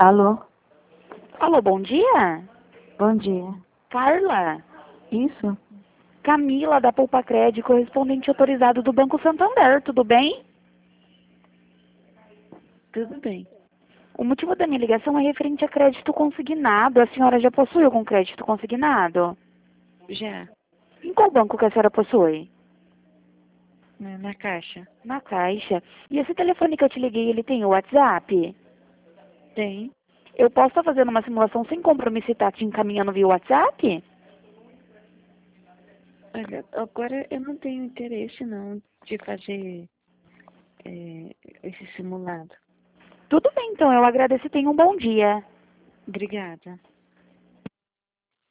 Alô, Alô, bom dia? bom dia. Carla? Isso? Camila, da Poupa Cred, correspondente autorizado do Banco Santander, tudo bem? Tudo bem. O motivo da minha ligação é referente a crédito consignado. A senhora já possui algum crédito consignado? Já, Em qual banco que a senhora possui? na Caixa. Na Caixa. E esse telefone que eu te liguei, ele tem o WhatsApp? Tem. Eu posso estar fazendo uma simulação sem compromisso e estar te encaminhando via WhatsApp? Olha, agora eu não tenho interesse não de fazer esse simulado. Tudo bem, então. Eu agradeço e tenha um bom dia. Obrigada.